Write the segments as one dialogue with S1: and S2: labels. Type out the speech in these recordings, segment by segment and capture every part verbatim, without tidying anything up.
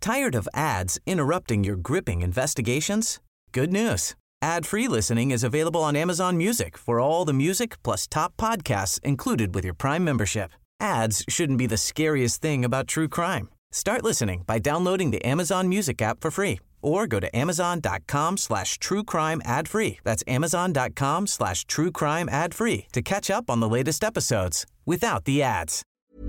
S1: Tired of ads interrupting your gripping investigations? Good news. Ad-free listening is available on Amazon Music for all the music plus top podcasts included with your Prime membership. Ads shouldn't be the scariest thing about true crime. Start listening by downloading the Amazon Music app for free or go to amazon.com slash true crime ad free. That's amazon.com slash true crime ad free to catch up on the latest episodes without the ads.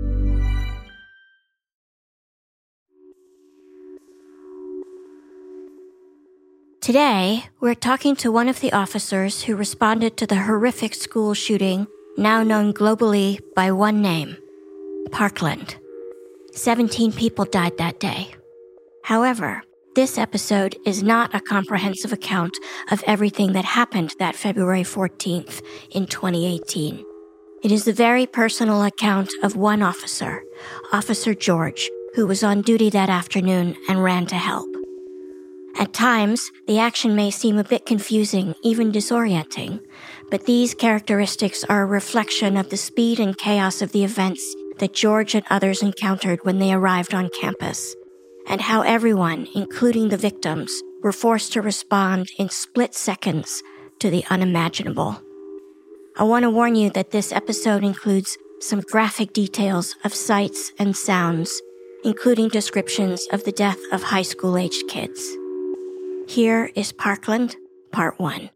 S2: Today, we're talking to one of the officers who responded to the horrific school shooting, now known globally by one name, Parkland. Seventeen people died that day. However, this episode is not a comprehensive account of everything that happened that February fourteenth in twenty eighteen. It is the very personal account of one officer, Officer George, who was on duty that afternoon and ran to help. At times, the action may seem a bit confusing, even disorienting, but these characteristics are a reflection of the speed and chaos of the events that George and others encountered when they arrived on campus, and how everyone, including the victims, were forced to respond in split seconds to the unimaginable. I want to warn you that this episode includes some graphic details of sights and sounds, including descriptions of the death of high school-aged kids. Here is Parkland, Part one.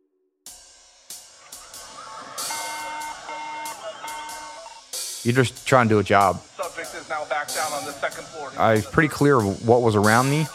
S3: You're just trying to do a job.
S4: Subject is now back down on the second floor.
S3: I was pretty clear what was around me.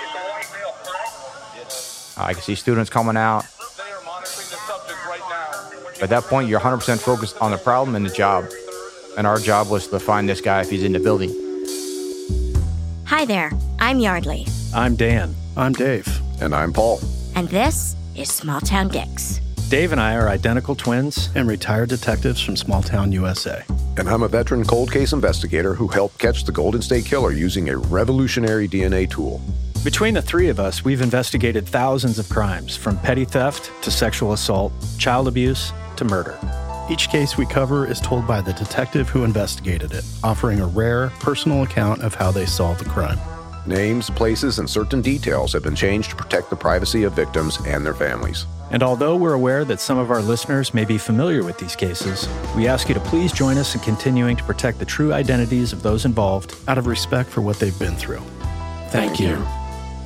S3: I could see students coming out.
S4: They are monitoring the subject right now.
S3: At that point, you're one hundred percent focused on the problem and the job. And our job was to find this guy if he's in the building.
S2: Hi there, I'm Yardley.
S5: I'm Dan.
S6: I'm Dave.
S7: And I'm Paul.
S2: And this is Small Town Dicks.
S5: Dave and I are identical twins
S6: and retired detectives from Small Town U S A.
S7: And I'm a veteran cold case investigator who helped catch the Golden State Killer using a revolutionary D N A tool.
S5: Between the three of us, we've investigated thousands of crimes, from petty theft to sexual assault, child abuse to murder.
S6: Each case we cover is told by the detective who investigated it, offering a rare, personal account of how they solved the crime.
S7: Names, places, and certain details have been changed to protect the privacy of victims and their families.
S5: And although we're aware that some of our listeners may be familiar with these cases, we ask you to please join us in continuing to protect the true identities of those involved
S6: out of respect for what they've been through. Thank, Thank you. you.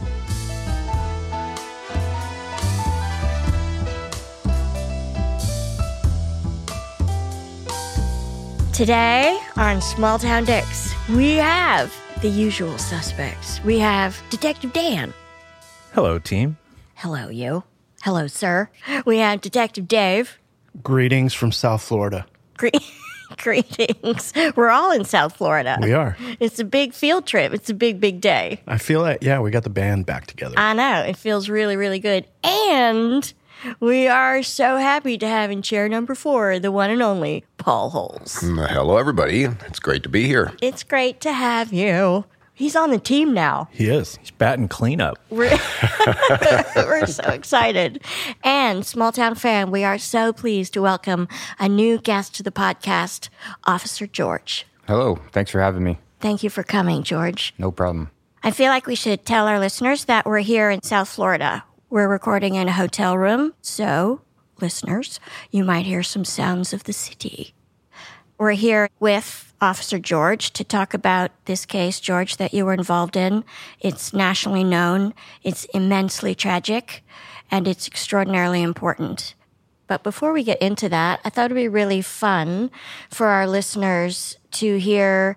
S2: Today on Small Town Dicks, we have the usual suspects. We have Detective Dan.
S5: Hello, team.
S2: Hello, you. Hello, sir. We have Detective Dave.
S6: Greetings from South Florida.
S2: Gre- Greetings. We're all in South Florida.
S6: We are.
S2: It's a big field trip. It's a big, big day.
S6: I feel like, yeah, we got the band back together.
S2: I know. It feels really, really good. And we are so happy to have in chair number four the one and only Paul Holes.
S7: Hello, everybody. It's great to be here.
S2: It's great to have you. He's on the team now.
S6: He is.
S5: He's batting cleanup.
S2: We're, we're so excited. And Small Town fan, we are so pleased to welcome a new guest to the podcast, Officer George.
S3: Hello. Thanks for having me.
S2: Thank you for coming, George.
S3: No problem.
S2: I feel like we should tell our listeners that we're here in South Florida. We're recording in a hotel room, so, listeners, you might hear some sounds of the city. We're here with Officer George to talk about this case, George, that you were involved in. It's nationally known, it's immensely tragic, and it's extraordinarily important. But before we get into that, I thought it would be really fun for our listeners to hear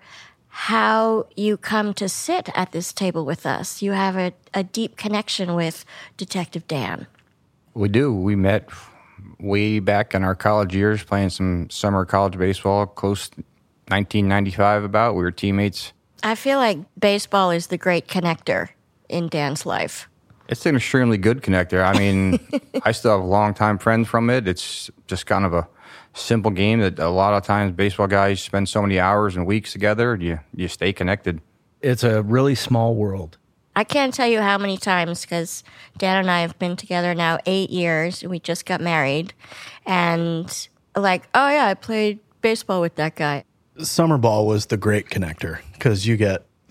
S2: how you come to sit at this table with us. You have a, a deep connection with Detective Dan.
S3: We do. We met way back in our college years playing some summer college baseball, close nineteen ninety-five about. We were teammates.
S2: I feel like baseball is the great connector in Dan's life.
S3: It's an extremely good connector. I mean, I still have longtime friends from it. It's just kind of a simple game that a lot of times baseball guys spend so many hours and weeks together. You you stay connected.
S5: It's a really small world.
S2: I can't tell you how many times, because Dan and I have been together now eight years. We just got married. And like, oh yeah, I played baseball with that guy.
S6: Summer ball was the great connector because you get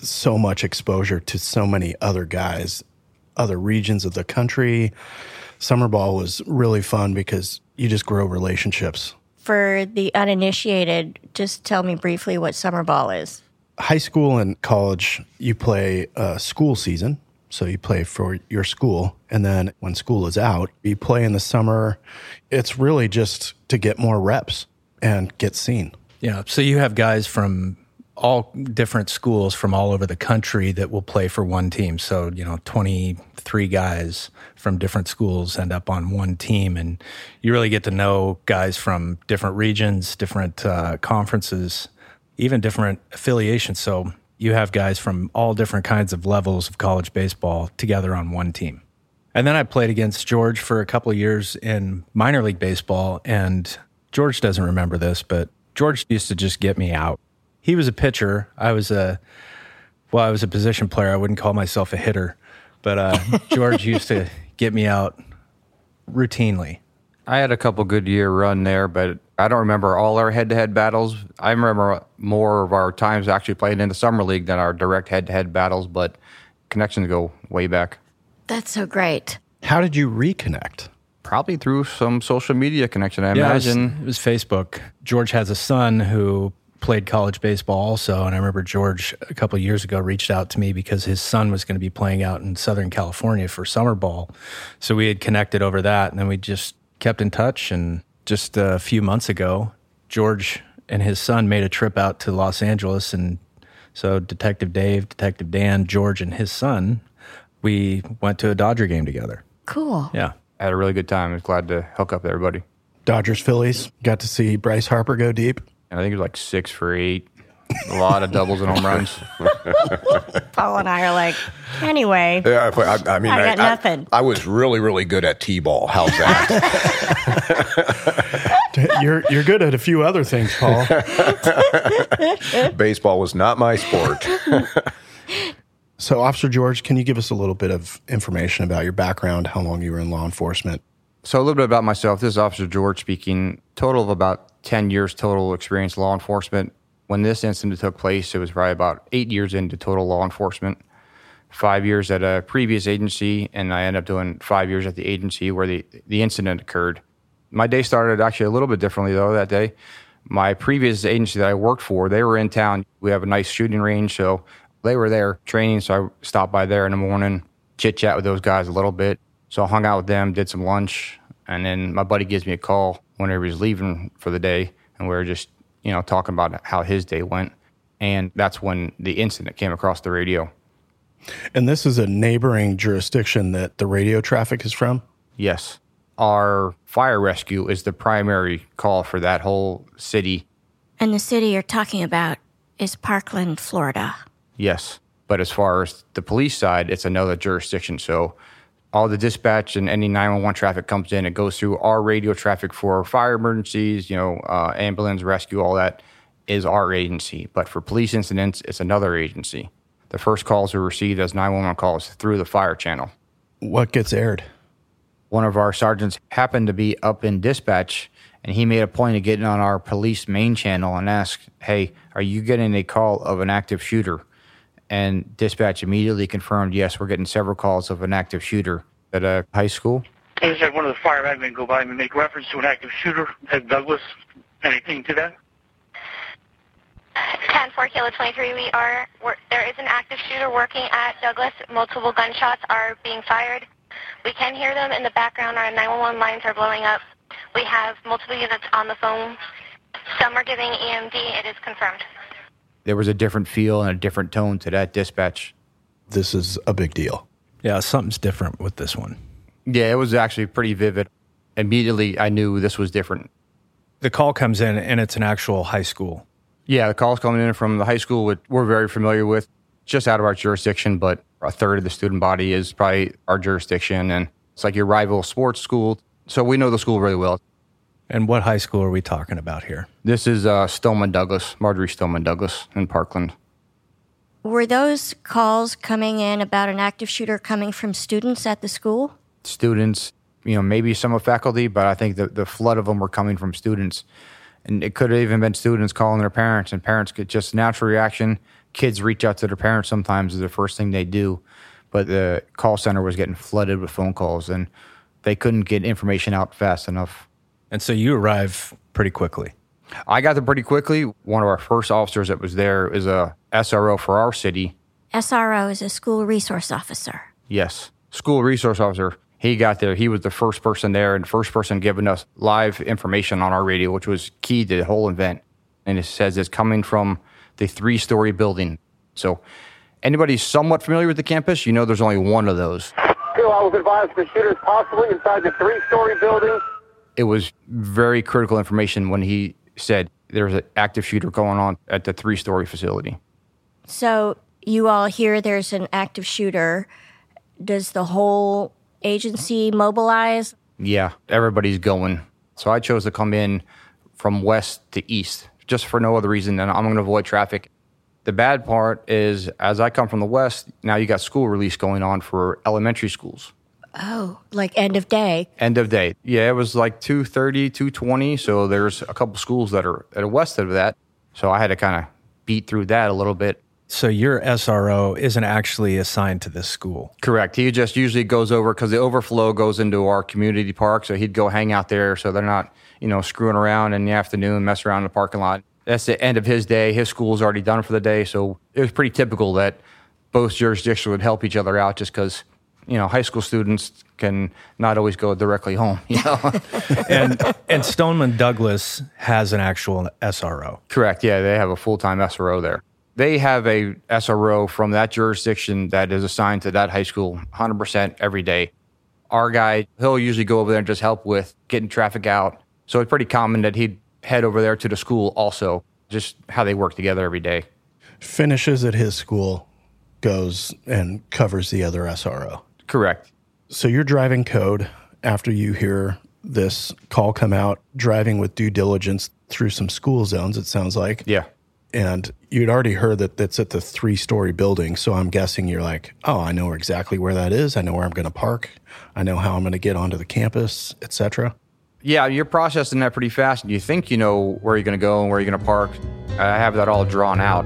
S6: so much exposure to so many other guys, other regions of the country. Summer ball was really fun because you just grow relationships.
S2: For the uninitiated, just tell me briefly what summer ball is.
S6: High school and college, you play a school season. So you play for your school. And then when school is out, you play in the summer. It's really just to get more reps and get seen.
S5: Yeah. So you have guys from all different schools from all over the country that will play for one team. So, you know, twenty-three guys from different schools end up on one team. And you really get to know guys from different regions, different uh, conferences, even different affiliations. So you have guys from all different kinds of levels of college baseball together on one team. And then I played against George for a couple of years in minor league baseball. And George doesn't remember this, but George used to just get me out. He was a pitcher. I was a, well, I was a position player. I wouldn't call myself a hitter. But uh, George used to get me out routinely.
S3: I had a couple good year run there, but I don't remember all our head-to-head battles. I remember more of our times actually playing in the summer league than our direct head-to-head battles, but connections go way back.
S2: That's so great.
S6: How did you reconnect?
S3: Probably through some social media connection, I
S5: yeah,
S3: imagine.
S5: It was, it was Facebook. George has a son who played college baseball also, and I remember George a couple of years ago reached out to me because his son was going to be playing out in Southern California for summer ball. So we had connected over that, and then we just kept in touch. And just a few months ago, George and his son made a trip out to Los Angeles, and so Detective Dave, Detective Dan, George, and his son, we went to a Dodger game together.
S2: Cool.
S5: Yeah.
S3: I had a really good time. I was glad to hook up with everybody.
S6: Dodgers, Phillies, got to see Bryce Harper go deep.
S3: And I think it was like six for eight. A lot of doubles and home runs.
S2: Paul and I are like, anyway,
S7: Yeah, I, I mean,
S2: I got nothing.
S7: I, I was really, really good at T-ball. How's that?
S6: You're you're good at a few other things, Paul.
S7: Baseball was not my sport.
S6: So, Officer George, can you give us a little bit of information about your background, how long you were in law enforcement?
S3: So a little bit about myself. This is Officer George speaking. Total of about ten years total experience law enforcement. When this incident took place, it was probably about eight years into total law enforcement. Five years at a previous agency, and I ended up doing five years at the agency where the, the incident occurred. My day started actually a little bit differently, though, that day. My previous agency that I worked for, they were in town. We have a nice shooting range, so they were there training, so I stopped by there in the morning, chit-chat with those guys a little bit. So I hung out with them, did some lunch, and then my buddy gives me a call whenever he's leaving for the day, and we were just, you know, talking about how his day went. And that's when the incident came across the radio.
S6: And this is a neighboring jurisdiction that the radio traffic is from?
S3: Yes. Our fire rescue is the primary call for that whole city.
S2: And the city you're talking about is Parkland, Florida.
S3: Yes. But as far as the police side, it's another jurisdiction. So all the dispatch and any nine one one traffic comes in, it goes through our radio traffic for fire emergencies, you know, uh, ambulance, rescue, all that is our agency. But for police incidents, it's another agency. The first calls are received as nine one one calls through the fire channel.
S6: What gets aired?
S3: One of our sergeants happened to be up in dispatch, and he made a point of getting on our police main channel and asked, hey, are you getting a call of an active shooter? And dispatch immediately confirmed, yes, we're getting several calls of an active shooter at a high school.
S8: I just had one of the fire admin go by and make reference to an active shooter at Douglas. Anything to that?
S9: ten four Kilo twenty-three, we are, we're, there is an active shooter working at Douglas. Multiple gunshots are being fired. We can hear them in the background. Our nine one one lines are blowing up. We have multiple units on the phone. Some are giving E M D. It is confirmed.
S3: There was a different feel and a different tone to that dispatch.
S6: This is a big deal.
S5: Yeah, something's different with this one.
S3: Yeah, it was actually pretty vivid. Immediately, I knew this was different.
S5: The call comes in, and it's an actual high school.
S3: Yeah, the call's coming in from the high school which we're very familiar with, just out of our jurisdiction, but a third of the student body is probably our jurisdiction, and it's like your rival sports school. So we know the school really well.
S5: And what high school are we talking about here?
S3: This is uh, Stillman Douglas, Marjorie Stillman Douglas in Parkland.
S2: Were those calls coming in about an active shooter coming from students at the school?
S3: Students, you know, maybe some of faculty, but I think the, the flood of them were coming from students. And it could have even been students calling their parents, and parents get just natural reaction. kids reach out to their parents sometimes is the first thing they do. But the call center was getting flooded with phone calls, and they couldn't get information out fast enough.
S5: And so you arrive pretty quickly.
S3: I got there pretty quickly. One of our first officers that was there is a S R O for our city.
S2: S R O is a school resource officer.
S3: Yes, school resource officer. He got there. He was the first person there and first person giving us live information on our radio, which was key to the whole event. And it says it's coming from the three-story building. So anybody somewhat familiar with the campus, you know there's only one of those.
S10: Two, I was advised the shooter's possibly inside the three-story building.
S3: It was very critical information when he said there's an active shooter going on at the three-story facility.
S2: So you all hear there's an active shooter. Does the whole agency mobilize?
S3: Yeah, everybody's going. So I chose to come in from west to east, just for no other reason than I'm going to avoid traffic. The bad part is, as I come from the west, now you got school release going on for elementary schools.
S2: Oh, like end of day.
S3: End of day. Yeah, it was like two thirty, two twenty, so there's a couple schools that are, that are west of that. So I had to kind of beat through that a little bit.
S5: So your S R O isn't actually assigned to this school?
S3: Correct. He just usually goes over, because the overflow goes into our community park, so he'd go hang out there so they're not, you know, screwing around in the afternoon, mess around in the parking lot. That's the end of his day. His school's already done for the day, so it was pretty typical that both jurisdictions would help each other out just because, you know, high school students can not always go directly home, you know.
S5: and and Stoneman Douglas has an actual S R O.
S3: Correct. Yeah, they have a full-time S R O there. They have a S R O from that jurisdiction that is assigned to that high school one hundred percent every day. Our guy, he'll usually go over there and just help with getting traffic out. So it's pretty common that he'd head over there to the school also, just how they work together every day.
S6: Finishes at his school, goes and covers the other S R O.
S3: Correct.
S6: So you're driving code after you hear this call come out, driving with due diligence through some school zones, it sounds like.
S3: Yeah.
S6: And you'd already heard that that's at the three-story building, so I'm guessing you're like, oh, I know exactly where that is. I know where I'm going to park. I know how I'm going to get onto the campus, et cetera.
S3: Yeah, you're processing that pretty fast. You think you know where you're going to go and where you're going to park. I have that all drawn out.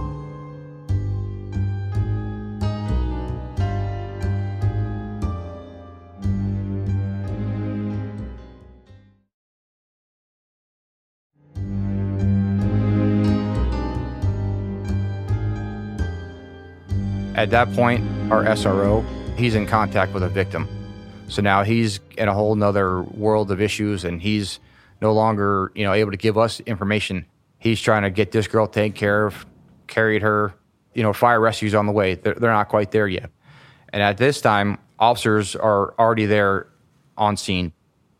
S3: At that point, our S R O, he's in contact with a victim. So now he's in a whole nother world of issues, and he's no longer, you know, able to give us information. He's trying to get this girl taken care of, carried her, you know, fire rescue's on the way. They're, they're not quite there yet. And at this time, officers are already there on scene.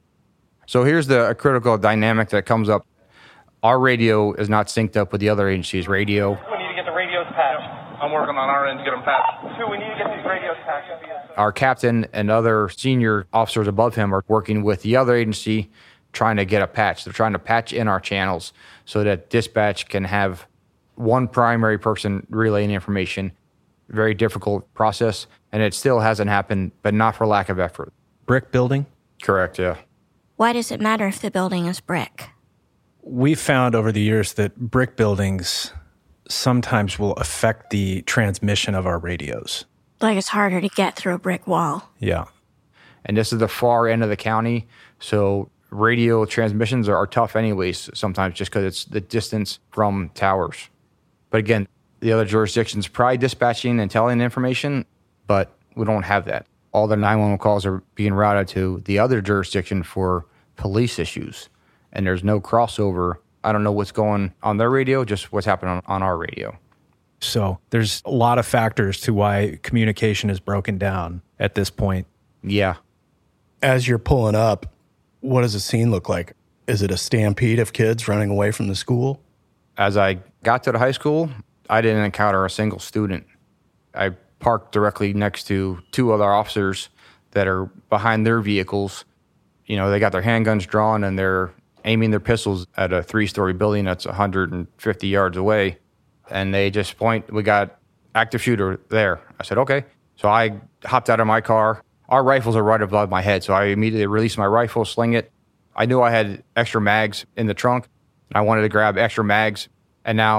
S3: So here's the a critical dynamic that comes up. Our radio is not synced up with the other agency's radio.
S4: We need to get the radios patched. I'm working on our end to get them patched. Two, we need to get these radios patched.
S3: Our captain and other senior officers above him are working with the other agency trying to get a patch. They're trying to patch in our channels so that dispatch can have one primary person relaying information. Very difficult process, and it still hasn't happened, but not for lack of effort.
S5: Brick building?
S3: Correct, yeah.
S2: Why does it matter if the building is brick?
S5: We've found over the years that brick buildings sometimes will affect the transmission of our radios.
S2: Like it's harder to get through a brick wall.
S5: Yeah.
S3: And this is the far end of the county, so radio transmissions are, are tough anyways, sometimes just because it's the distance from towers. But again, the other jurisdictions probably dispatching and telling information, but we don't have that. All the nine one one calls are being routed to the other jurisdiction for police issues, and there's no crossover. I don't know what's going on their radio, just what's happening on, on our radio.
S5: So there's a lot of factors to why communication is broken down at this point.
S3: Yeah.
S6: As you're pulling up, what does the scene look like? Is it a stampede of kids running away from the school?
S3: As I got to the high school, I didn't encounter a single student. I parked directly next to two other officers that are behind their vehicles. You know, they got their handguns drawn and they're aiming their pistols at a three-story building that's one hundred fifty yards away. And they just point, we got active shooter there. I said, okay. So I hopped out of my car. Our rifles are right above my head, so I immediately released my rifle, sling it. I knew I had extra mags in the trunk. I wanted to grab extra mags. And now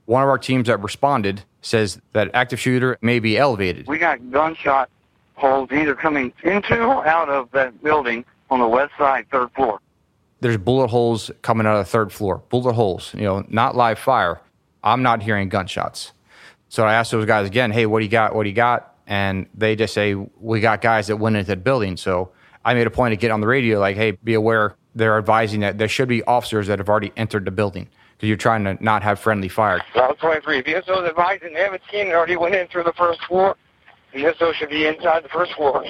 S3: One of our teams that responded says that active shooter may be elevated.
S8: We got gunshot holes either coming into or out of that building on the west side, third floor.
S3: There's bullet holes coming out of the third floor. Bullet holes, you know, not live fire. I'm not hearing gunshots. So I asked those guys again, hey, what do you got? What do you got? And they just say, we got guys that went into the building. So I made a point to get on the radio, like, hey, be aware. They're advising that there should be officers that have already entered the building because you're trying to not have friendly fire.
S10: Route twenty-three, V S O's advising they haven't seen it, already went in through the first floor. V S O should be inside the first floor.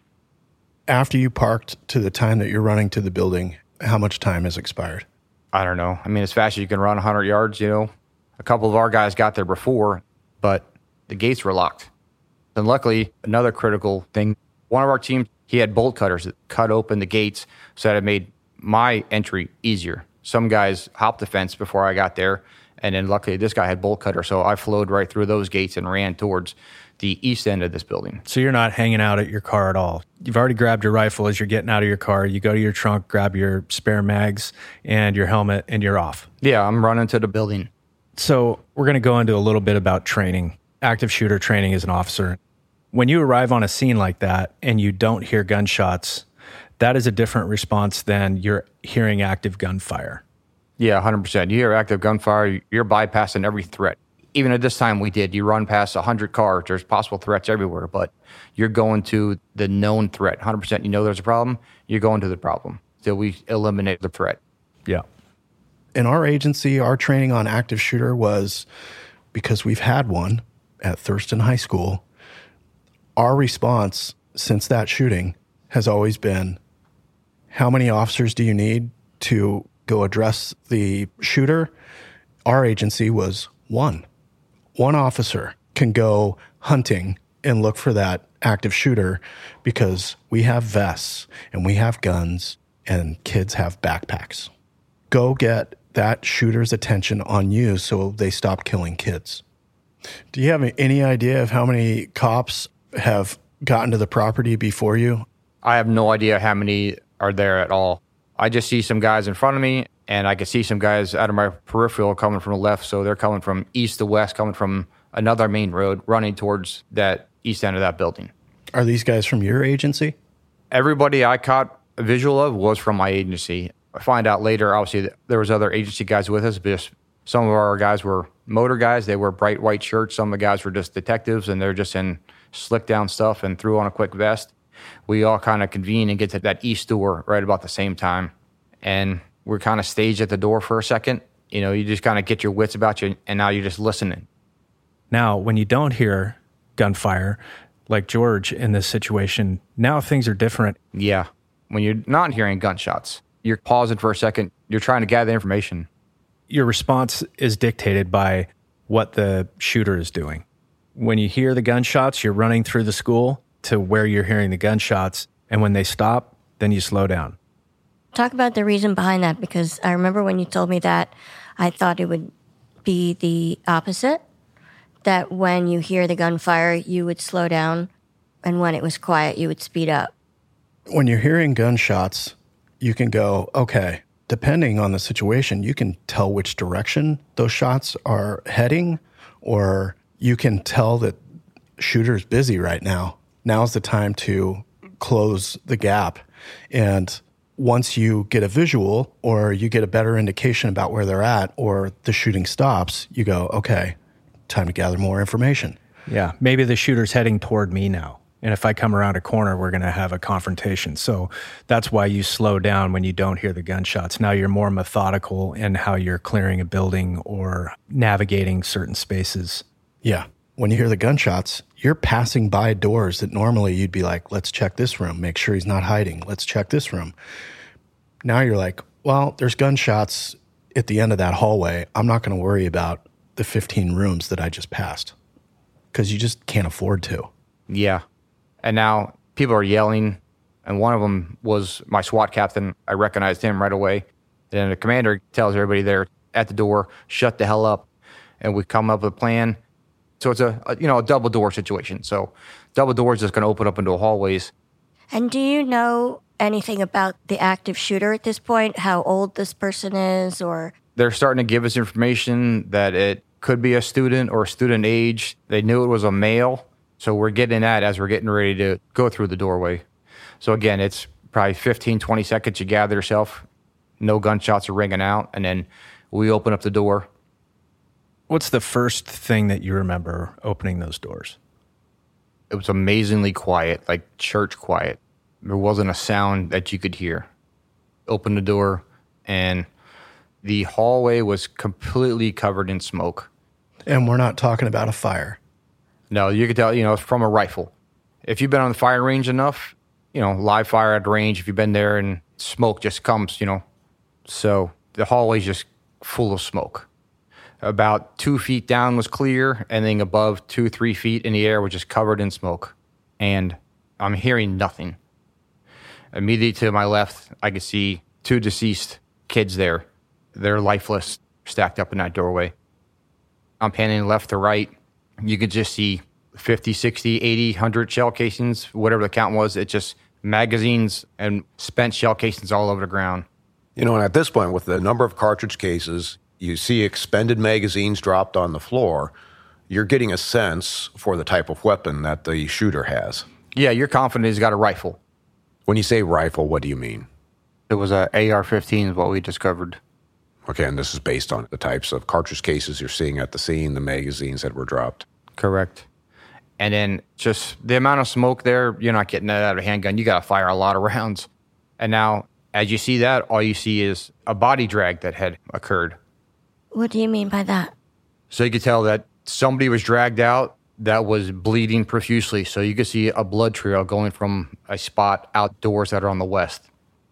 S6: After you parked to the time that you're running to the building, how much time has expired?
S3: I don't know. I mean, as fast as you can run one hundred yards, you know. A couple of our guys got there before, but the gates were locked. And luckily, another critical thing, one of our teams, he had bolt cutters that cut open the gates so that it made my entry easier. Some guys hopped the fence before I got there, and then luckily this guy had bolt cutter, so I flowed right through those gates and ran towards the east end of this building.
S5: So you're not hanging out at your car at all. You've already grabbed your rifle as you're getting out of your car. You go to your trunk, grab your spare mags and your helmet, and you're off.
S3: Yeah, I'm running to the building.
S5: So we're going to go into a little bit about training, active shooter training as an officer. When you arrive on a scene like that and you don't hear gunshots, that is a different response than you're hearing active gunfire.
S3: Yeah, one hundred percent. You hear active gunfire, you're bypassing every threat. Even at this time we did, you run past one hundred cars, there's possible threats everywhere, but you're going to the known threat. one hundred percent you know there's a problem, you're going to the problem till we eliminate the threat.
S5: Yeah.
S6: In our agency, our training on active shooter was, because we've had one at Thurston High School, our response since that shooting has always been, how many officers do you need to go address the shooter? Our agency was one. One officer can go hunting and look for that active shooter because we have vests and we have guns and kids have backpacks. Go get that shooter's attention on you so they stop killing kids. Do you have any idea of how many cops have gotten to the property before you?
S3: I have no idea how many are there at all. I just see some guys in front of me, and I can see some guys out of my peripheral coming from the left, so they're coming from east to west, coming from another main road, running towards that east end of that building.
S6: Are these guys from your agency?
S3: Everybody I caught a visual of was from my agency. I find out later, obviously, that there was other agency guys with us, but just some of our guys were motor guys. They wore bright white shirts. Some of the guys were just detectives, and they're just in slick down stuff and threw on a quick vest. We all kind of convene and get to that east door right about the same time. And we're kind of staged at the door for a second. You know, you just kind of get your wits about you, and now you're just listening.
S5: Now, when you don't hear gunfire, like George in this situation, now things are different.
S3: Yeah. When you're not hearing gunshots, you're pausing for a second. You're trying to gather information.
S5: Your response is dictated by what the shooter is doing. When you hear the gunshots, you're running through the school to where you're hearing the gunshots. And when they stop, then you slow down.
S2: Talk about the reason behind that, because I remember when you told me that, I thought it would be the opposite, that when you hear the gunfire, you would slow down, and when it was quiet, you would speed up.
S6: When you're hearing gunshots, you can go, okay, depending on the situation, you can tell which direction those shots are heading, or you can tell that shooter's busy right now. Now's the time to close the gap. And once you get a visual or you get a better indication about where they're at or the shooting stops, you go, okay, time to gather more information.
S5: Yeah, maybe the shooter's heading toward me now. And if I come around a corner, we're going to have a confrontation. So that's why you slow down when you don't hear the gunshots. Now you're more methodical in how you're clearing a building or navigating certain spaces.
S6: Yeah. When you hear the gunshots, you're passing by doors that normally you'd be like, let's check this room, make sure he's not hiding. Let's check this room. Now you're like, well, there's gunshots at the end of that hallway. I'm not going to worry about the fifteen rooms that I just passed because you just can't afford to.
S3: Yeah. And now people are yelling, and one of them was my SWAT captain. I recognized him right away. Then the commander tells everybody there at the door, shut the hell up. And we come up with a plan. So it's a, a you know, a double door situation. So double doors is going to open up into hallways.
S2: And do you know anything about the active shooter at this point? How old this person is, or?
S3: They're starting to give us information that it Could be a student or a student age. They knew it was a male. So we're getting that as we're getting ready to go through the doorway. So again, it's probably fifteen, twenty seconds. You gather yourself. No gunshots are ringing out. And then we open up the door.
S5: What's the first thing that you remember opening those doors?
S3: It was amazingly quiet, like church quiet. There wasn't a sound that you could hear. Open the door, and the hallway was completely covered in smoke.
S6: And we're not talking about a fire.
S3: No, you could tell, you know, it's from a rifle. If you've been on the fire range enough, you know, live fire at the range, if you've been there and smoke just comes, you know. So the hallway's just full of smoke. About two feet down was clear, and then above two, three feet in the air was just covered in smoke. And I'm hearing nothing. Immediately to my left, I could see two deceased kids there. They're lifeless, stacked up in that doorway. I'm panning left to right. You could just see fifty, sixty, eighty, one hundred shell casings, whatever the count was. It's just magazines and spent shell casings all over the ground.
S7: You know, and at this point, with the number of cartridge cases, you see expended magazines dropped on the floor, you're getting a sense for the type of weapon that the shooter has.
S3: Yeah, you're confident he's got a rifle.
S7: When you say rifle, what do you mean?
S3: It was a A R fifteen is what we discovered.
S7: Okay, and this is based on the types of cartridge cases you're seeing at the scene, the magazines that were dropped.
S3: Correct. And then just the amount of smoke there, you're not getting that out of a handgun. You got to fire a lot of rounds. And now, as you see that, all you see is a body drag that had occurred.
S2: What do you mean by that?
S3: So you could tell that somebody was dragged out that was bleeding profusely. So you could see a blood trail going from a spot outdoors that are on the west.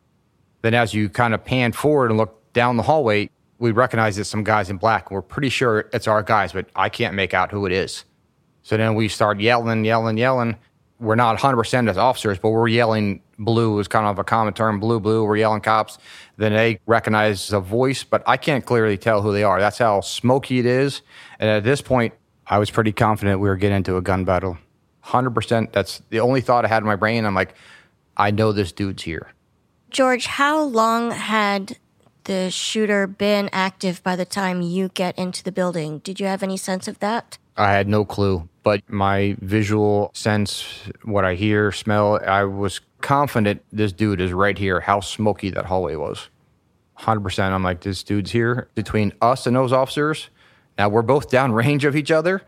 S3: Then as you kind of pan forward and look down the hallway, we recognize it's some guys in black. We're pretty sure it's our guys, but I can't make out who it is. So then we start yelling, yelling, yelling. We're not one hundred percent as officers, but we're yelling blue is kind of a common term, blue, blue. We're yelling cops. Then they recognize the voice, but I can't clearly tell who they are. That's how smoky it is. And at this point, I was pretty confident we were getting into a gun battle. one hundred percent. That's the only thought I had in my brain. I'm like, I know this dude's here.
S2: George, how long had the shooter been active by the time you get into the building? Did you have any sense of that?
S3: I had no clue, but my visual sense, what I hear, smell, I was confident this dude is right here, how smoky that hallway was. one hundred percent. I'm like, this dude's here. Between us and those officers, now we're both downrange of each other.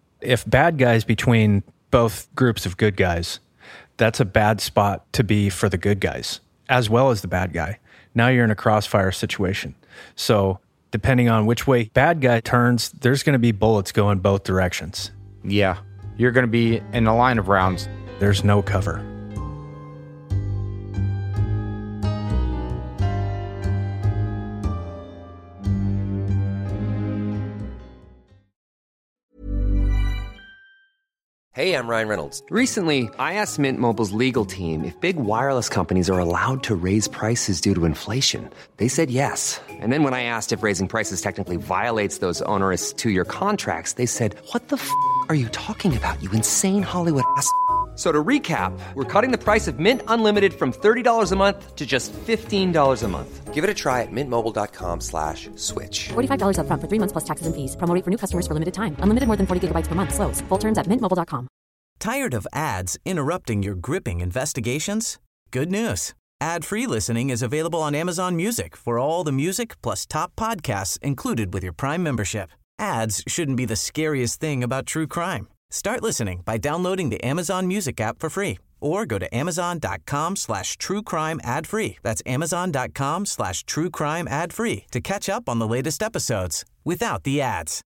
S5: If bad guys between both groups of good guys, that's a bad spot to be for the good guys, as well as the bad guy. Now you're in a crossfire situation. So depending on which way bad guy turns, there's going to be bullets going both directions.
S3: Yeah, you're going to be in a line of rounds.
S5: There's no cover.
S11: Hey, I'm Ryan Reynolds. Recently, I asked Mint Mobile's legal team if big wireless companies are allowed to raise prices due to inflation. They said yes. And then when I asked if raising prices technically violates those onerous two-year contracts, they said, what the f*** are you talking about, you insane Hollywood ass f- So to recap, we're cutting the price of Mint Unlimited from thirty dollars a month to just fifteen dollars a month. Give it a try at mintmobile.com slash switch.
S12: forty-five dollars up front for three months plus taxes and fees. Promo rate for new customers for limited time. Unlimited more than forty gigabytes per month. Slows full terms at mint mobile dot com.
S1: Tired of ads interrupting your gripping investigations? Good news. Ad-free listening is available on Amazon Music for all the music plus top podcasts included with your Prime membership. Ads shouldn't be the scariest thing about true crime. Start listening by downloading the Amazon Music app for free or go to amazon.com slash true crime ad free. That's amazon.com slash true crime ad free to catch up on the latest episodes without the ads.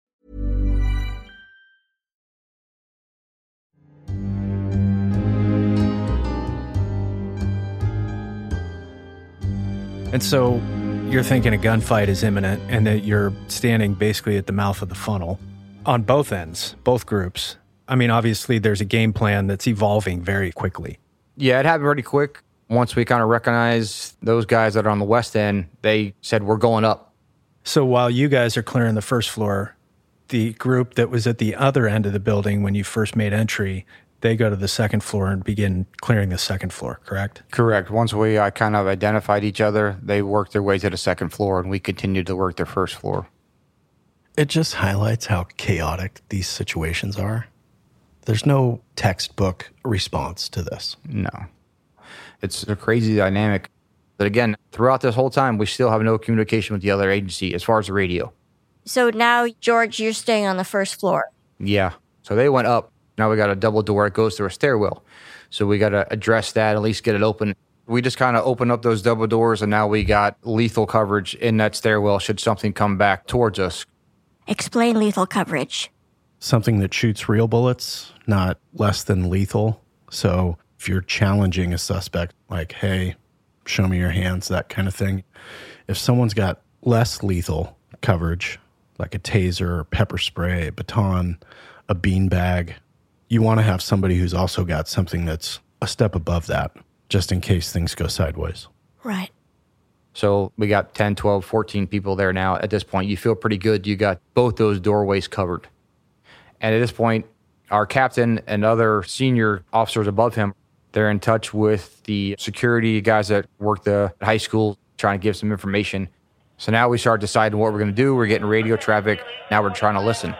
S5: And so you're thinking a gunfight is imminent and that you're standing basically at the mouth of the funnel on both ends, both groups. I mean, obviously there's a game plan that's evolving very quickly.
S3: Yeah, it happened pretty quick. Once we kind of recognized those guys that are on the west end, they said, we're going up.
S5: So while you guys are clearing the first floor, the group that was at the other end of the building when you first made entry, they go to the second floor and begin clearing the second floor, correct?
S3: Correct. Once we uh, kind of identified each other, they worked their way to the second floor, and we continued to work their first floor.
S6: It just highlights how chaotic these situations are. There's no textbook response to this.
S3: No. It's a crazy dynamic. But again, throughout this whole time, we still have no communication with the other agency as far as the radio.
S2: So now, George, you're staying on the first floor.
S3: Yeah. So they went up. Now we got a double door. It goes through a stairwell. So we got to address that, at least get it open. We just kind of opened up those double doors, and now we got lethal coverage in that stairwell should something come back towards us.
S2: Explain lethal coverage.
S6: Something that shoots real bullets, not less than lethal. So if you're challenging a suspect, like, hey, show me your hands, that kind of thing. If someone's got less lethal coverage, like a taser, pepper spray, a baton, a beanbag, you want to have somebody who's also got something that's a step above that, just in case things go sideways.
S2: Right.
S3: So we got ten, twelve, fourteen people there now. At this point, you feel pretty good. You got both those doorways covered. And at this point, our captain and other senior officers above him, they're in touch with the security guys that work the high school, trying to give some information. So now we start deciding what we're going to do. We're getting radio traffic. Now we're trying to listen.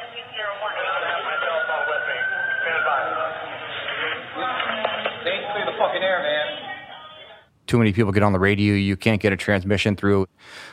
S3: Too many people get on the radio. You can't get a transmission through.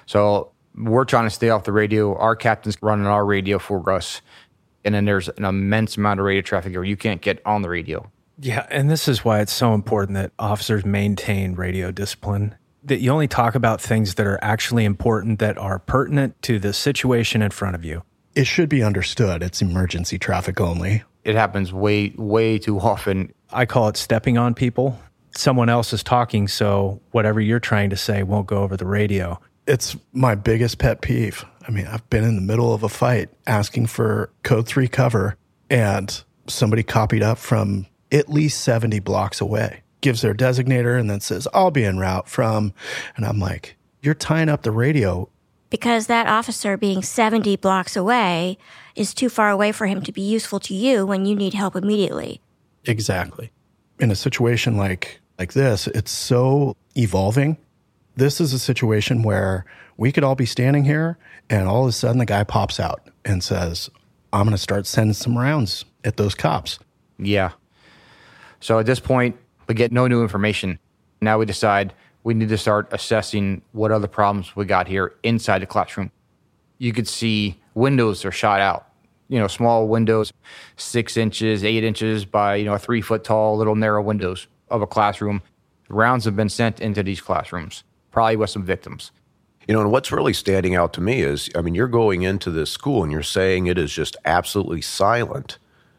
S3: So we're trying to stay off the radio. Our captain's running our radio for us. And then there's an immense amount of radio traffic where you can't get on the radio.
S5: Yeah, and this is why it's so important that officers maintain radio discipline, that you only talk about things that are actually important, that are pertinent to the situation in front of you.
S6: It should be understood it's emergency traffic only.
S3: It happens way, way too often.
S5: I call it stepping on people. Someone else is talking, so whatever you're trying to say won't go over the radio.
S6: It's my biggest pet peeve. I mean, I've been in the middle of a fight asking for code three cover, and somebody copied up from at least seventy blocks away, gives their designator, and then says, I'll be en route from, and I'm like, you're tying up the radio.
S2: Because that officer being seventy blocks away is too far away for him to be useful to you when you need help immediately.
S6: Exactly. In a situation like like this, it's so evolving. This is a situation where we could all be standing here and all of a sudden the guy pops out and says, I'm going to start sending some rounds at those cops.
S3: Yeah. So at this point, we get no new information. Now we decide we need to start assessing what other problems we got here inside the classroom. You could see windows are shot out. You know, small windows, six inches, eight inches by, you know, three foot tall, little narrow windows of a classroom. Rounds have been sent into these classrooms, probably with some victims.
S7: You know, and what's really standing out to me is, I mean, you're going into this school and you're saying it is just absolutely silent.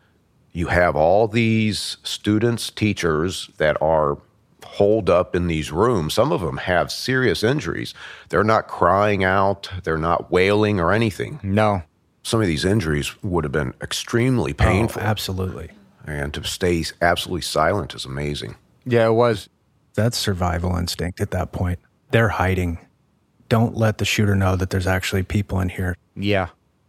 S7: You have all these students, teachers that are holed up in these rooms. Some of them have serious injuries. They're not crying out. They're not wailing or anything.
S3: No.
S7: Some of these injuries would have been extremely painful.
S5: Oh, absolutely.
S7: And to stay absolutely silent is amazing.
S3: Yeah, it was.
S5: That's survival instinct at that point. They're hiding. Don't let the shooter know that there's actually people in here.
S3: Yeah.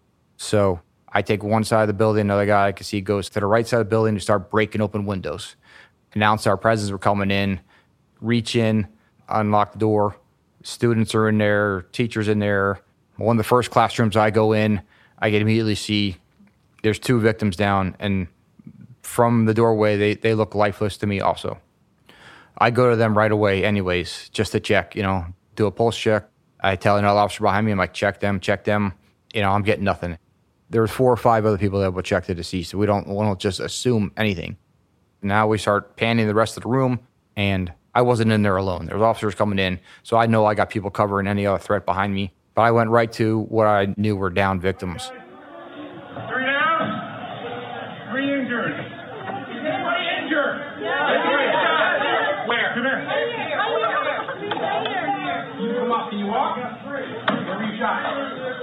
S3: So I take one side of the building, another guy I can see goes to the right side of the building to start breaking open windows. Announce our presence, we're coming in, reach in, unlock the door. Students are in there, teachers in there. One of the first classrooms I go in, I can immediately see there's two victims down, and from the doorway, they, they look lifeless to me also. I go to them right away anyways, just to check, you know, do a pulse check. I tell another officer behind me, I'm like, check them, check them. You know, I'm getting nothing. There were four or five other people that will check the deceased, so we don't, we don't just assume anything. Now we start panning the rest of the room, and I wasn't in there alone. There was officers coming in, so I know I got people covering any other threat behind me. But I went right to what I knew were down victims.
S4: Three down, three injured. Anybody injured? Yeah. Where? Come here. You come up and you walk? Where were you shot?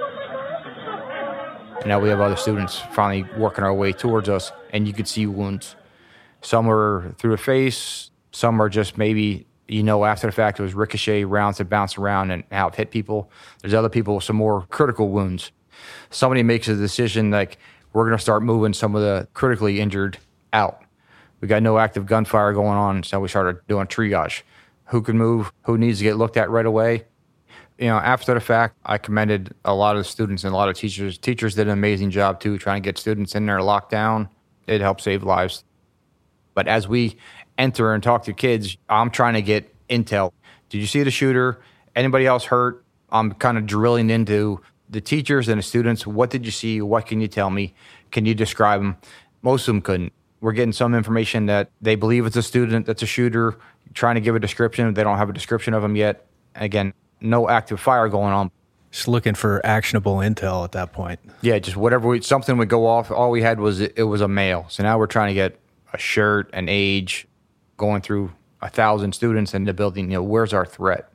S3: And now we have other students finally working our way towards us, and you could see wounds. Some are through the face, some are just maybe, you know, after the fact, it was ricochet rounds that bounced around and how it hit people. There's other people with some more critical wounds. Somebody makes a decision like, we're going to start moving some of the critically injured out. We got no active gunfire going on, so we started doing triage. Who can move? Who needs to get looked at right away? You know, after the fact, I commended a lot of the students and a lot of teachers. Teachers did an amazing job, too, trying to get students in there locked down. It helped save lives. But as we enter and talk to kids, I'm trying to get intel. Did you see the shooter? Anybody else hurt? I'm kind of drilling into the teachers and the students. What did you see? What can you tell me? Can you describe them? Most of them couldn't. We're getting some information that they believe it's a student that's a shooter, trying to give a description. They don't have a description of them yet. Again, no active fire going on.
S5: Just looking for actionable intel at that point.
S3: Yeah, just whatever, we, something would go off. All we had was it, it was a male. So now we're trying to get a shirt, an age, going through a thousand students in the building. You know, where's our threat?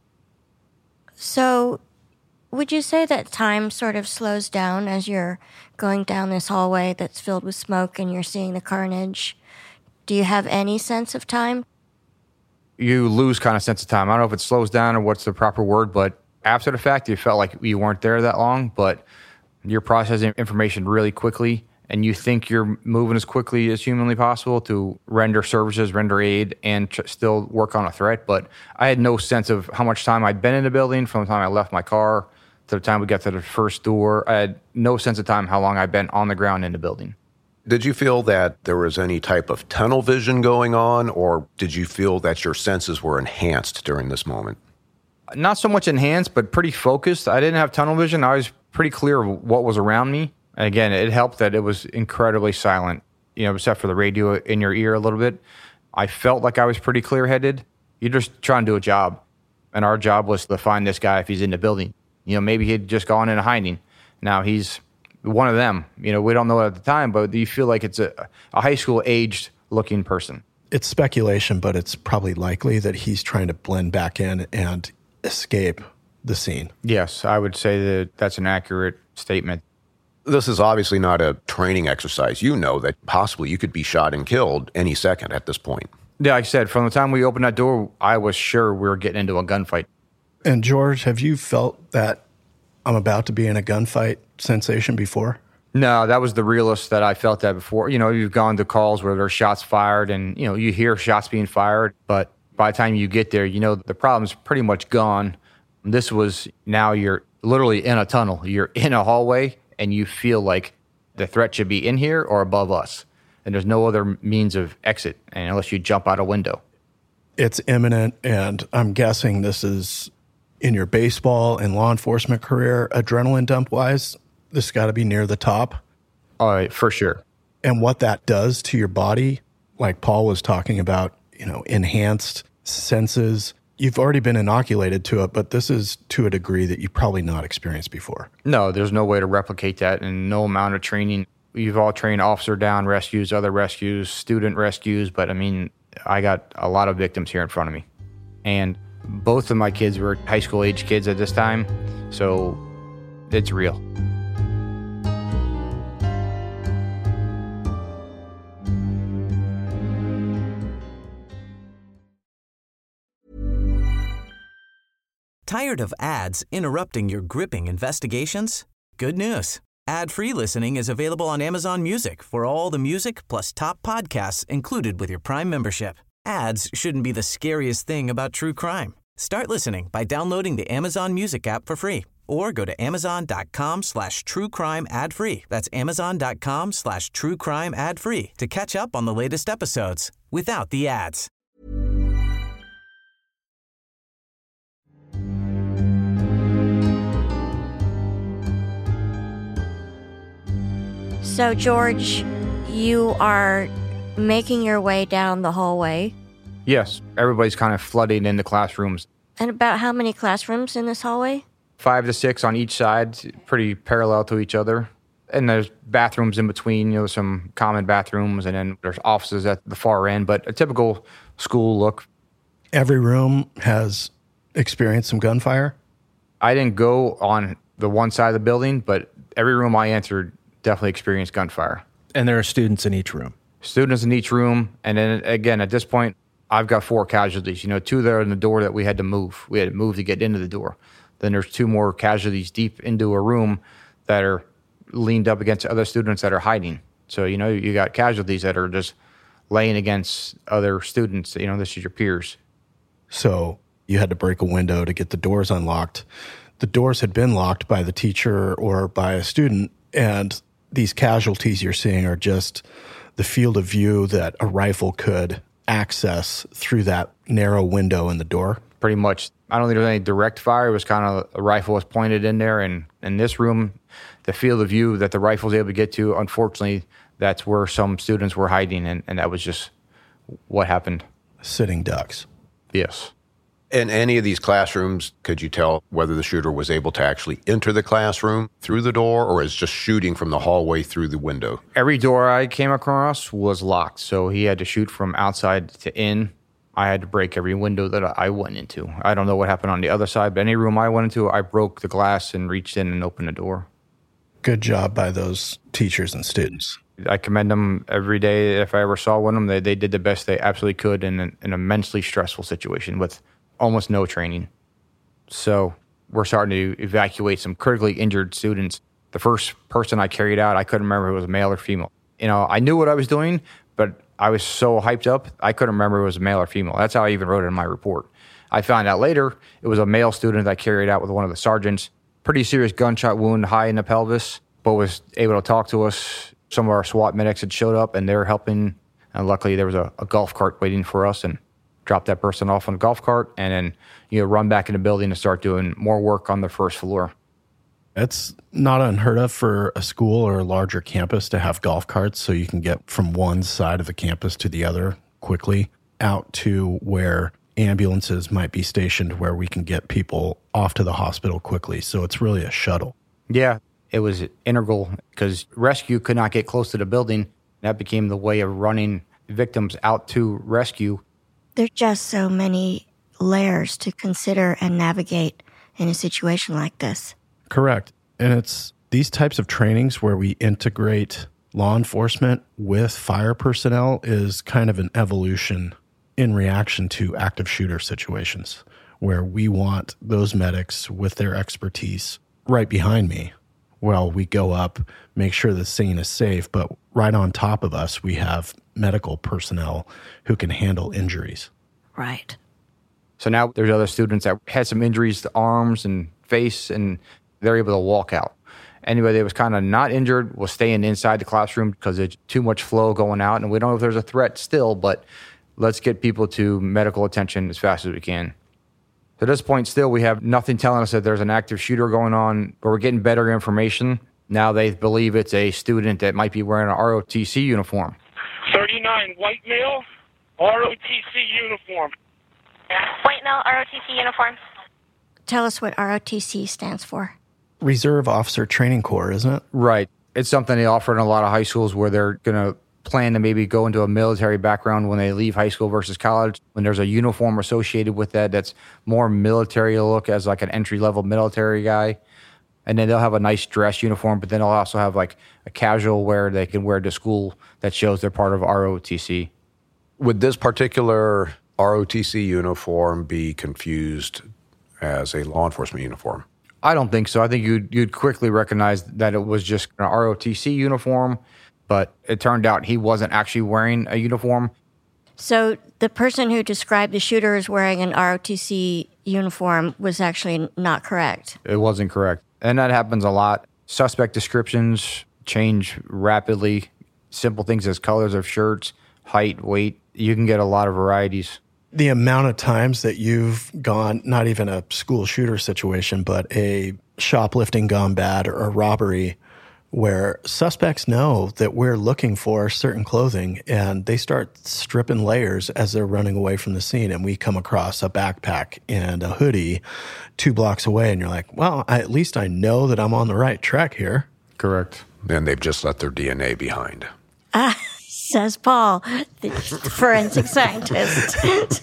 S2: So would you say that time sort of slows down as you're going down this hallway that's filled with smoke and you're seeing the carnage? Do you have any sense of time?
S3: You lose kind of sense of time. I don't know if it slows down or what's the proper word, but after the fact, you felt like you weren't there that long, but you're processing information really quickly, and you think you're moving as quickly as humanly possible to render services, render aid, and tr- still work on a threat. But I had no sense of how much time I'd been in the building from the time I left my car to the time we got to the first door. I had no sense of time how long I'd been on the ground in the building.
S7: Did you feel that there was any type of tunnel vision going on, or did you feel that your senses were enhanced during this moment?
S3: Not so much enhanced, but pretty focused. I didn't have tunnel vision. I was pretty clear of what was around me. And again, it helped that it was incredibly silent, you know, except for the radio in your ear a little bit. I felt like I was pretty clear-headed. You're just trying to do a job. And our job was to find this guy if he's in the building. You know, maybe he'd just gone into hiding. Now he's one of them. You know, we don't know at the time, but you feel like it's a, a high school aged looking person.
S6: It's speculation, but it's probably likely that he's trying to blend back in and escape the scene.
S3: Yes, I would say that that's an accurate statement.
S7: This is obviously not a training exercise. You know that possibly you could be shot and killed any second at this point.
S3: Yeah, like I said, from the time we opened that door, I was sure we were getting into a gunfight.
S6: And George, have you felt that I'm about to be in a gunfight sensation before?
S3: No, that was the realest that I felt that before. You know, you've gone to calls where there's shots fired and, you know, you hear shots being fired, but by the time you get there, you know, the problem's pretty much gone. This was, now you're literally in a tunnel. You're in a hallway and you feel like the threat should be in here or above us. And there's no other means of exit unless you jump out a window.
S6: It's imminent, and I'm guessing this is in your baseball and law enforcement career, adrenaline dump-wise, this got to be near the top.
S3: Uh, for sure.
S6: And what that does to your body, like Paul was talking about, you know, enhanced senses. You've already been inoculated to it, but this is to a degree that you've probably not experienced before.
S3: No, there's no way to replicate that, and no amount of training. You've all trained officer down rescues, other rescues, student rescues, but I mean, I got a lot of victims here in front of me. And both of my kids were high school age kids at this time, so it's real.
S1: Tired of ads interrupting your gripping investigations? Good news. Ad-free listening is available on Amazon Music for all the music plus top podcasts included with your Prime membership. Ads shouldn't be the scariest thing about true crime. Start listening by downloading the Amazon Music app for free or go to amazon.com slash true crime ad free. That's amazon.com slash true crime ad free to catch up on the latest episodes without the ads.
S2: So, George, you are making your way down the hallway.
S3: Yes, everybody's kind of flooding into classrooms.
S2: And about how many classrooms in this hallway?
S3: Five to six on each side, pretty parallel to each other. And there's bathrooms in between, you know, some common bathrooms, and then there's offices at the far end, but a typical school look.
S6: Every room has experienced some gunfire?
S3: I didn't go on the one side of the building, but every room I entered definitely experienced gunfire.
S5: And there are students in each room?
S3: Students in each room. And then again, at this point, I've got four casualties. You know, two there in the door that we had to move. We had to move to get into the door. Then there's two more casualties deep into a room that are leaned up against other students that are hiding. So, you know, you got casualties that are just laying against other students. You know, this is your peers.
S6: So You had to break a window to get the doors unlocked. The doors had been locked by the teacher or by a student, and these casualties you're seeing are just the field of view that a rifle could access through that narrow window in the door.
S3: Pretty much. I don't think there was any direct fire. It was kind of a rifle was pointed in there. And in this room, the field of view that the rifle was able to get to, unfortunately, that's where some students were hiding. And, and that was just what happened.
S6: Sitting ducks.
S3: Yes.
S7: In any of these classrooms, could you tell whether the shooter was able to actually enter the classroom through the door or is just shooting from the hallway through the window?
S3: Every door I came across was locked, so he had to shoot from outside to in. I had to break every window that I went into. I don't know what happened on the other side, but any room I went into, I broke the glass and reached in and opened the door.
S6: Good job by those teachers and students.
S3: I commend them every day. If I ever saw one of them, they, they did the best they absolutely could in an, an immensely stressful situation with almost no training. So we're starting to evacuate some critically injured students. The first person I carried out, I couldn't remember if it was male or female. You know, I knew what I was doing, but I was so hyped up, I couldn't remember if it was male or female. That's how I even wrote it in my report. I found out later it was a male student that I carried out with one of the sergeants. Pretty serious gunshot wound high in the pelvis, but was able to talk to us. Some of our SWAT medics had showed up and they were helping. And luckily there was a, a golf cart waiting for us and dropped that person off on a golf cart and then, you know, run back in the building and start doing more work on the first floor.
S6: It's not unheard of for a school or a larger campus to have golf carts so you can get from one side of the campus to the other quickly out to where ambulances might be stationed where we can get people off to the hospital quickly. So it's really a shuttle.
S3: Yeah, it was integral because rescue could not get close to the building. That became the way of running victims out to rescue.
S2: There's just so many layers to consider and navigate in a situation like this.
S6: Correct. And it's these types of trainings where we integrate law enforcement with fire personnel is kind of an evolution in reaction to active shooter situations where we want those medics with their expertise right behind me while we go up, make sure the scene is safe, but right on top of us, we have medical personnel who can handle injuries.
S2: Right.
S3: So now there's other students that had some injuries to arms and face, and they're able to walk out. Anybody that was kind of not injured was staying inside the classroom because there's too much flow going out, and we don't know if there's a threat still, but let's get people to medical attention as fast as we can. At this point still, we have nothing telling us that there's an active shooter going on, but we're getting better information. Now they believe it's a student that might be wearing an R O T C uniform.
S8: thirty-nine, white male, R O T C uniform.
S9: White male, R O T C uniform.
S2: Tell us what R O T C stands for.
S6: Reserve Officer Training Corps, isn't it?
S3: Right. It's something they offer in a lot of high schools where they're going to plan to maybe go into a military background when they leave high school versus college. When there's a uniform associated with that that's more military look as like an entry-level military guy. And then they'll have a nice dress uniform, but then they'll also have like a casual wear they can wear to school that shows they're part of R O T C.
S7: Would this particular R O T C uniform be confused as a law enforcement uniform?
S3: I don't think so. I think you'd, you'd quickly recognize that it was just an R O T C uniform, but it turned out he wasn't actually wearing a uniform.
S2: So the person who described the shooter as wearing an R O T C uniform was actually not correct.
S3: It wasn't correct. And that happens a lot. Suspect descriptions change rapidly. Simple things as colors of shirts, height, weight. You can get a lot of varieties.
S6: The amount of times that you've gone, not even a school shooter situation, but a shoplifting gone bad or a robbery where suspects know that we're looking for certain clothing and they start stripping layers as they're running away from the scene. And we come across a backpack and a hoodie two blocks away. And you're like, well, I, at least I know that I'm on the right track here.
S3: Correct.
S7: And they've just left their D N A behind.
S2: Ah, says Paul, the forensic scientist.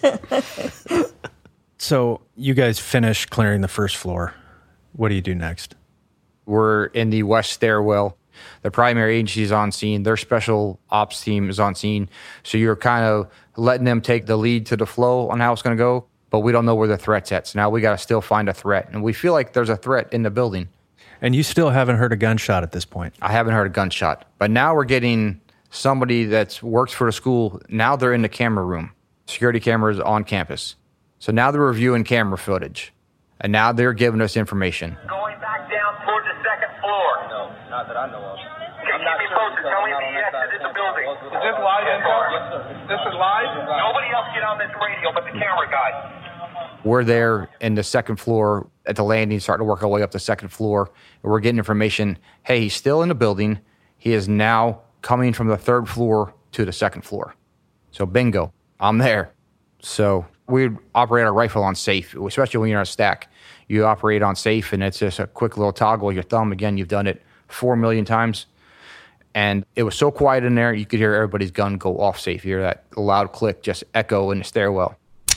S5: So you guys finish clearing the first floor. What do you do next?
S3: We're in the west stairwell. The primary agency is on scene. Their special ops team is on scene. So you're kind of letting them take the lead to the flow on how it's going to go, but we don't know where the threat's at. So now we got to still find a threat. And we feel like there's a threat in the building.
S5: And you still haven't heard a gunshot at this point?
S3: I haven't heard a gunshot. But now we're getting somebody that works for the school. Now they're in the camera room. Security cameras on campus. So now they're reviewing camera footage, and now they're giving us information.
S10: Going back down toward the second floor.
S4: No, not that I know of.
S10: Can you keep me posted? Tell me if he exited the building.
S4: Is this live info? Yes, sir. This is live?
S10: Nobody else get on this radio but the camera guy.
S3: We're there in the second floor at the landing, starting to work our way up the second floor. And we're getting information, hey, he's still in the building. He is now coming from the third floor to the second floor. So bingo, I'm there. So we operate our rifle on safe, especially when you're on a stack. You operate on safe, and it's just a quick little toggle with your thumb. Again, you've done it four million times. And it was so quiet in there, you could hear everybody's gun go off safe. You hear that loud click just echo in the stairwell.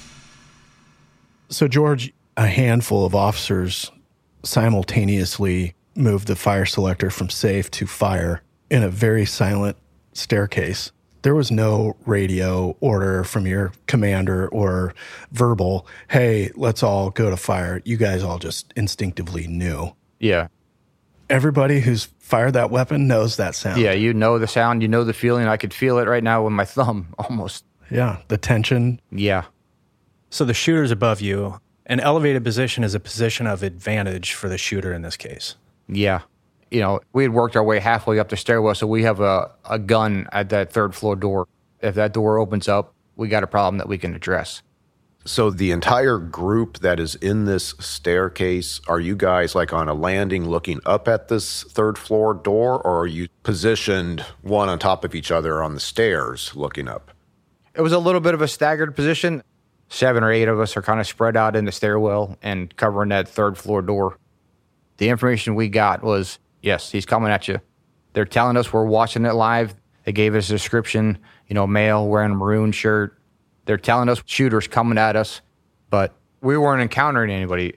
S6: So, George, a handful of officers simultaneously moved the fire selector from safe to fire in a very silent staircase. There was no radio order from your commander or verbal, hey, let's all go to fire. You guys all just instinctively knew.
S3: Yeah.
S6: Everybody who's fired that weapon knows that sound.
S3: Yeah, you know the sound, you know the feeling. I could feel it right now with my thumb almost.
S6: Yeah, the tension.
S3: Yeah.
S5: So the shooter's above you. An elevated position is a position of advantage for the shooter in this case.
S3: Yeah. You know, we had worked our way halfway up the stairwell, so we have a, a gun at that third floor door. If that door opens up, we got a problem that we can address.
S7: So the entire group that is in this staircase, are you guys like on a landing looking up at this third floor door, or are you positioned one on top of each other on the stairs looking up?
S3: It was a little bit of a staggered position. Seven or eight of us are kind of spread out in the stairwell and covering that third floor door. The information we got was, yes, he's coming at you. They're telling us we're watching it live. They gave us a description, you know, male wearing a maroon shirt. They're telling us shooters coming at us, but we weren't encountering anybody.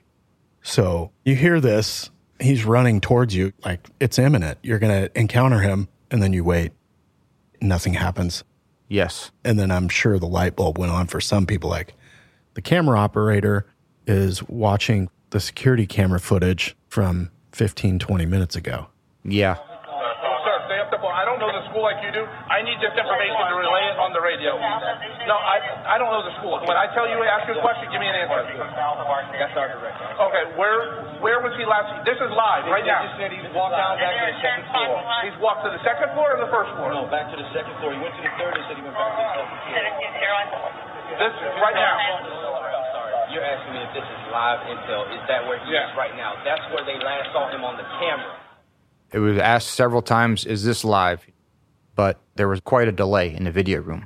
S6: So you hear this, he's running towards you like it's imminent. You're going to encounter him, and then you wait. Nothing happens.
S3: Yes.
S6: And then I'm sure the light bulb went on for some people. Like, the camera operator is watching the security camera footage from fifteen, twenty minutes ago.
S3: Yeah.
S4: Sir, stay up the phone. I don't know the school like you do. I need this information to relay it on the radio. No, I I don't know the school. When I tell you, ask you a question, give me an answer. That's our director. Okay, where where was he last? This is live right now.
S13: He just said he walked down back to the second floor.
S4: He's walked to the second floor or the first floor?
S13: No, back to the second floor. He went to the third and said he went back to the second floor.
S4: This is right now.
S13: I'm sorry. You're asking me if this is live intel. Is that where he
S4: Yeah.
S13: is right now? That's where they last saw him on the camera.
S3: It was asked several times, is this live? But there was quite a delay in the video room.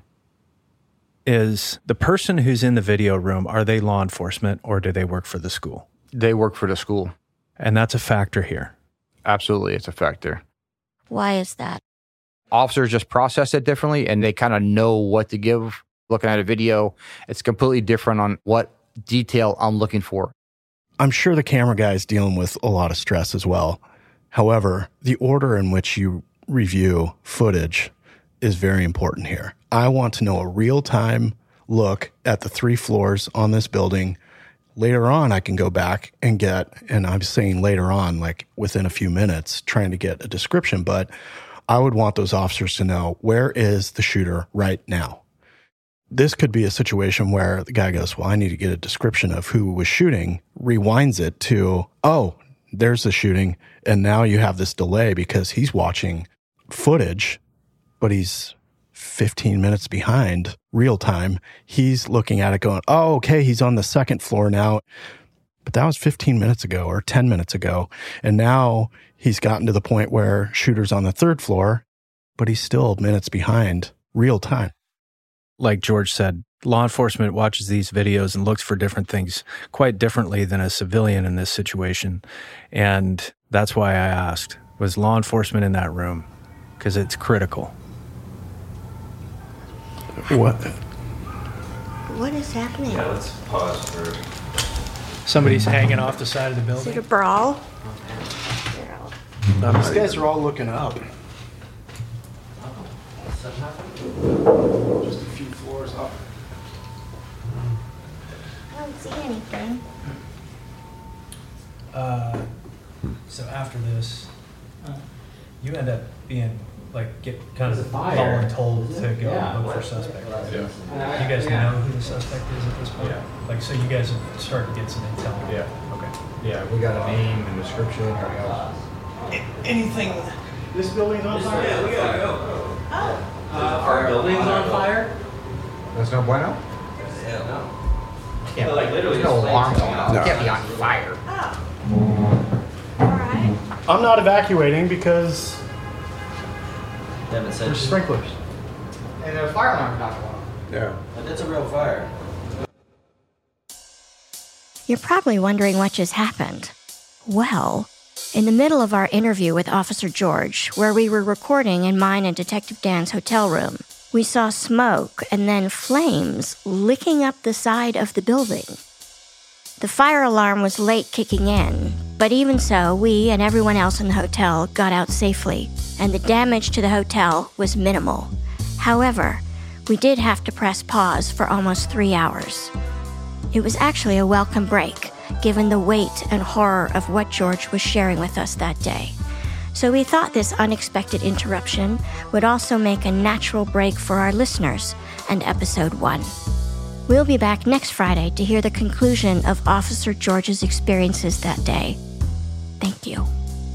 S5: Is the person who's in the video room, are they law enforcement or do they work for the school?
S3: They work for the school.
S5: And that's a factor here.
S3: Absolutely, it's a factor.
S2: Why is that?
S3: Officers just process it differently, and they kind of know what to give. Looking at a video, it's completely different on what detail I'm looking for.
S6: I'm sure the camera guy is dealing with a lot of stress as well. However, the order in which you review footage is very important here. I want to know a real-time look at the three floors on this building. Later on, I can go back and get, and I'm saying later on, like within a few minutes, trying to get a description, but I would want those officers to know, where is the shooter right now? This could be a situation where the guy goes, well, I need to get a description of who was shooting, rewinds it to, oh, there's the shooting. And now you have this delay because he's watching footage, but he's fifteen minutes behind real time. He's looking at it going, oh, okay, he's on the second floor now. But that was fifteen minutes ago or ten minutes ago. And now he's gotten to the point where shooter's on the third floor, but he's still minutes behind real time.
S5: Like George said, law enforcement watches these videos and looks for different things quite differently than a civilian in this situation. And that's why I asked, was law enforcement in that room? Because it's critical.
S6: What?
S2: What is happening?
S13: Yeah, let's pause for...
S5: Somebody's hanging off the side of the
S2: Is
S5: building.
S2: it a brawl?
S6: These guys are all looking up. Just a few floors up.
S2: I don't see anything.
S5: Uh, so after this, you end up being like get kind of voluntold to go
S14: Yeah.
S5: look for suspect.
S14: Yeah.
S5: You guys know who the suspect is at this point?
S14: Yeah.
S5: Like, so you guys have started to get some intel?
S14: Yeah.
S5: Okay.
S14: Yeah, we got a name and description. Everything else.
S6: Anything? This building's on fire?
S13: Yeah, we gotta go. Oh. Uh, our building's on fire?
S14: That's no bueno?
S13: Yeah, no.
S14: Yeah,
S13: So, like, literally
S14: there's no
S13: just
S14: alarm
S13: flames
S14: going
S13: going
S14: off.
S13: off.
S14: It can't be on fire.
S6: I'm not evacuating because
S13: Haven't said
S6: there's
S13: you.
S6: sprinklers.
S14: And the fire alarm's not going off.
S7: Yeah.
S13: But that's a real fire.
S2: You're probably wondering what just happened. Well, in the middle of our interview with Officer George, where we were recording in mine and Detective Dan's hotel room, we saw smoke and then flames licking up the side of the building. The fire alarm was late kicking in, but even so, we and everyone else in the hotel got out safely, and the damage to the hotel was minimal. However, we did have to press pause for almost three hours. It was actually a welcome break, given the weight and horror of what George was sharing with us that day. So we thought this unexpected interruption would also make a natural break for our listeners and episode one. We'll be back next Friday to hear the conclusion of Officer George's experiences that day. Thank you.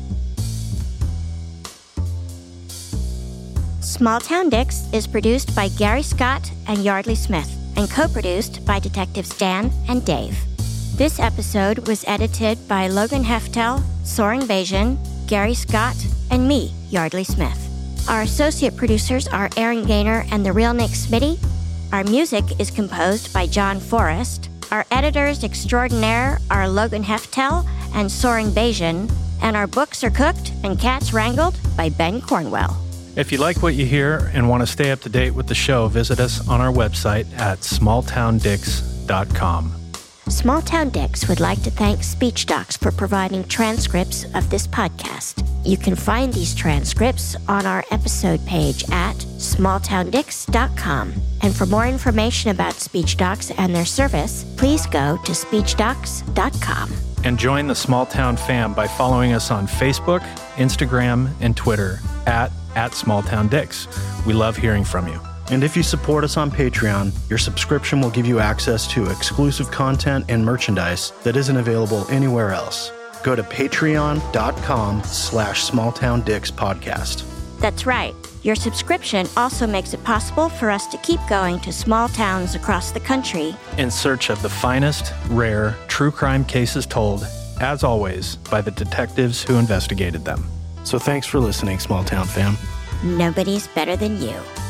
S2: Small Town Dicks is produced by Gary Scott and Yardley Smith and co-produced by Detectives Dan and Dave. This episode was edited by Logan Heftel, Soren Bajan, Gary Scott, and me, Yardley Smith. Our associate producers are Aaron Gaynor and the real Nick Smitty. Our music is composed by John Forrest. Our editors extraordinaire are Logan Heftel and Soren Bajan. And our books are cooked and cats wrangled by Ben Cornwell.
S5: If you like what you hear and want to stay up to date with the show, visit us on our website at small town dicks dot com.
S2: Small Town Dicks would like to thank SpeechDocs for providing transcripts of this podcast. You can find these transcripts on our episode page at small town dicks dot com. And for more information about SpeechDocs and their service, please go to speech docs dot com.
S5: And join the Small Town fam by following us on Facebook, Instagram, and Twitter at, at Small Town Dicks. We love hearing from you.
S6: And if you support us on Patreon, your subscription will give you access to exclusive content and merchandise that isn't available anywhere else. Go to patreon.com slash smalltowndicks podcast.
S2: That's right. Your subscription also makes it possible for us to keep going to small towns across the country
S5: in search of the finest, rare, true crime cases told, as always, by the detectives who investigated them.
S6: So thanks for listening, Small Town fam.
S2: Nobody's better than you.